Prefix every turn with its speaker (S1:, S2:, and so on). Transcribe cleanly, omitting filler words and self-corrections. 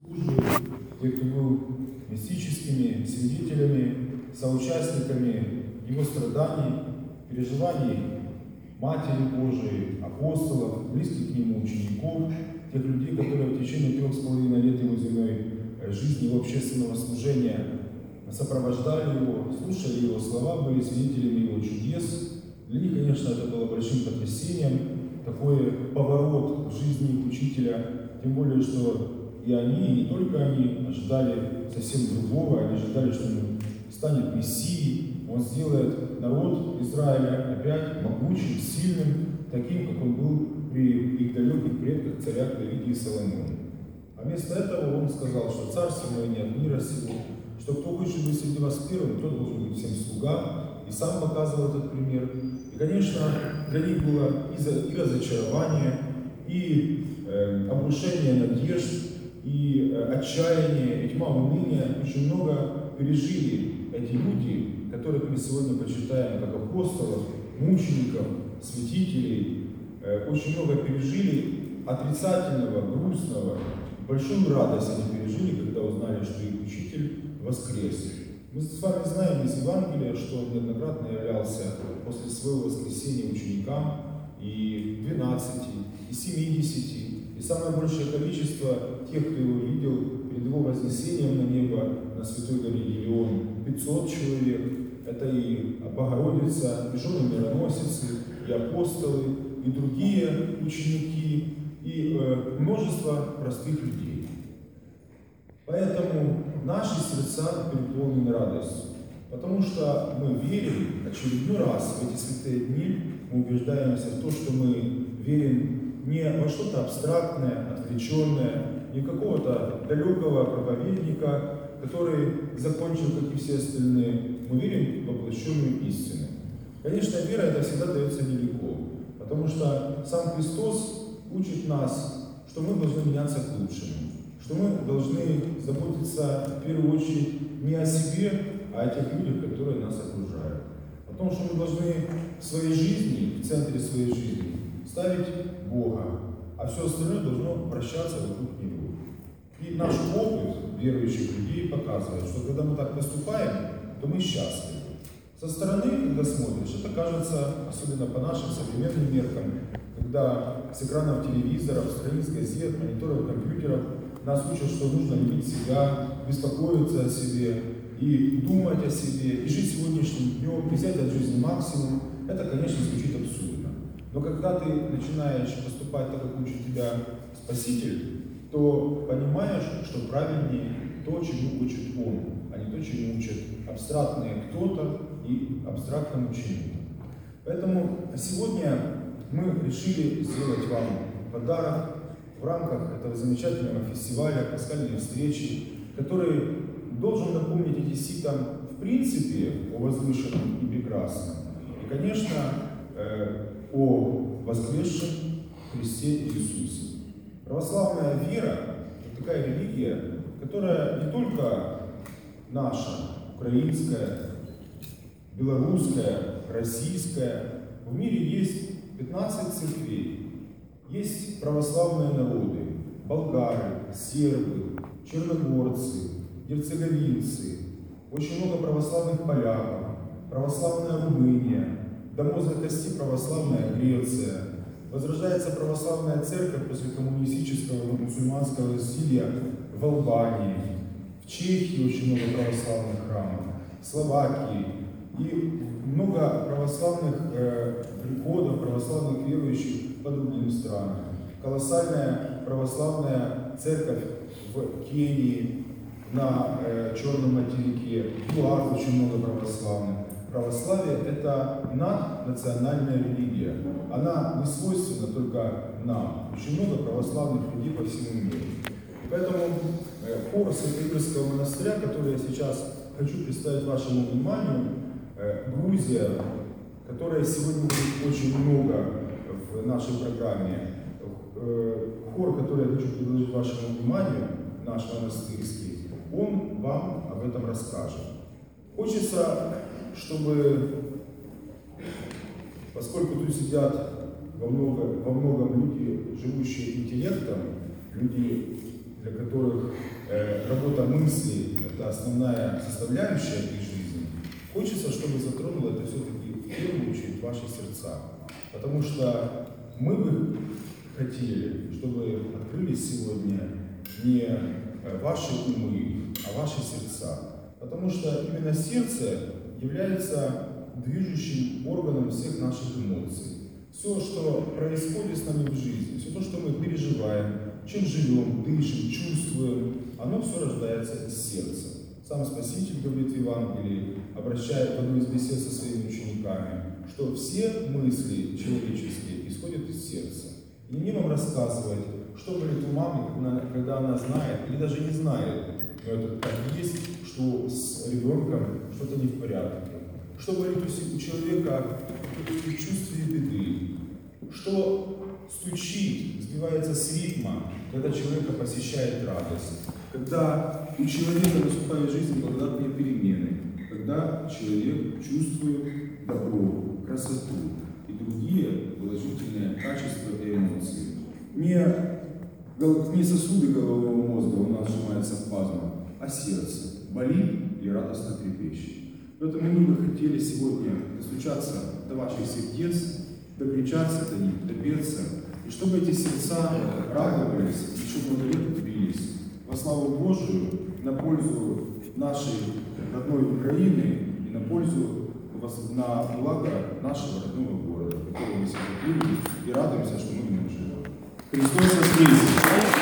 S1: Те, кто был мистическими свидетелями, соучастниками его страданий, переживаний Матери Божией, апостолов, близких к нему учеников, тех людей, которые в течение 3,5 лет его земной жизни, его общественного служения сопровождали его, слушали его слова, были свидетелями его чудес. Для них, конечно, это было большим потрясением, такой поворот в жизни их учителя, тем более, что и они, и не только они, ожидали совсем другого, они ожидали, что он станет Мессией, он сделает народ Израиля опять могучим, сильным, таким, как он был при их далеких предках, царях Давиде и Соломоне. А вместо этого он сказал, что царство мое не от мира сего, что кто хочет быть среди вас первым, тот должен быть всем слуга, и сам показывал этот пример. И, конечно, для них было и разочарование, и обрушение надежд, и отчаяние, и тьма уныния. Очень много пережили эти люди, которых мы сегодня почитаем как апостолов, мучеников, святителей. Очень много пережили отрицательного, грустного. Большую радость они пережили, когда узнали, что их учитель воскрес. Мы с вами знаем из Евангелия, что он неоднократно являлся после своего воскресения ученикам, и 12, и 70, и самое большее количество тех, кто его видел перед его вознесением на небо, на Святой горе Елеон, 500 человек. Это и Богородица, и жены мироносицы, и апостолы, и другие ученики, и множество простых людей. Поэтому наши сердца переполнены радостью, потому что мы верим очередной раз в эти святые дни, мы убеждаемся в том, что мы верим не во что-то абстрактное, отвлеченное, не какого-то далекого проповедника, который закончил, как и все остальные. Мы верим в воплощенную истину. Конечно, вера это всегда дается нелегко, потому что сам Христос учит нас, что мы должны меняться к лучшему, что мы должны заботиться в первую очередь не о себе, а о тех людях, которые нас окружают. О том, что мы должны в своей жизни, в центре своей жизни ставить Бога, а все остальное должно вращаться вокруг Него. И наш опыт верующих людей показывает, что когда мы так поступаем, то мы счастливы. Со стороны, когда смотришь, это кажется, особенно по нашим современным меркам, когда с экранов телевизоров, страниц газет, мониторов, компьютеров нас учат, что нужно любить себя, беспокоиться о себе и думать о себе, и жить сегодняшним днем, и взять от жизни максимум. Это, конечно, звучит абсурдно. Но когда ты начинаешь поступать так, как учит тебя Спаситель, то понимаешь, что правильнее то, чему учит Он, а не то, чему учат абстрактные кто-то и абстрактному ученику. Поэтому сегодня мы решили сделать вам подарок в рамках этого замечательного фестиваля, пасхальной встречи, который должен напомнить одесситам в принципе о возвышенном и прекрасном. И, конечно, о воскресшем Христе Иисусе. Православная вера – это такая религия, которая не только наша, украинская, белорусская, российская. В мире есть 15 церквей. Есть православные народы – болгары, сербы, черногорцы, герцеговинцы, очень много православных поляков, православная Румыния, до мозга кости православная Греция. Возрождается православная церковь после коммунистического мусульманского засилья в Албании, в Чехии очень много православных храмов, в Словакии и много православных приходов, православных верующих по другим странам. Колоссальная православная церковь в Кении, на Черном материке, в ЮАР очень много православных. Православие – это наднациональная религия. Она не свойственна только нам. Очень много православных людей по всему миру. И поэтому хор Свято-Игорского монастыря, который я сейчас хочу представить вашему вниманию, Грузия, которая сегодня будет очень много в нашей программе. Хор, который я хочу предложить вашему вниманию, наш монастырский, он вам об этом расскажет. Хочется, чтобы, поскольку тут сидят во многом люди, живущие интеллектом, люди, для которых человека мысли – это основная составляющая их жизни, хочется, чтобы затронуло это все-таки в первую очередь ваши сердца. Потому что мы бы хотели, чтобы открылись сегодня не ваши умы, а ваши сердца. Потому что именно сердце является движущим органом всех наших эмоций. Все, что происходит с нами в жизни, все то, что мы переживаем, чем живем, дышим, чувствуем, оно все рождается из сердца. Сам Спаситель говорит в Евангелии, обращая в одну из бесед со своими учениками, что все мысли человеческие исходят из сердца. И не вам рассказывать, что говорит у мамы, когда она знает или даже не знает, но это так и есть, что с ребенком что-то не в порядке. Что говорит у человека о чувстве беды, что стучит, сбивается с ритма, когда человека посещает радость, когда у человека наступает в жизни благодатные перемены, когда человек чувствует добро, красоту и другие положительные качества и эмоции. Не сосуды головного мозга у нас сжимаются спазмом, а сердце болит и радостно трепещет. Поэтому мы бы хотели сегодня достучаться до ваших сердец, докричаться до них, допеться, и чтобы эти сердца радовались, и чтобы бились во славу Божию, на пользу нашей родной Украины и на пользу, на благо нашего родного города, которого мы сегодня любим и радуемся, что мы в нем живем. Христос воскресе!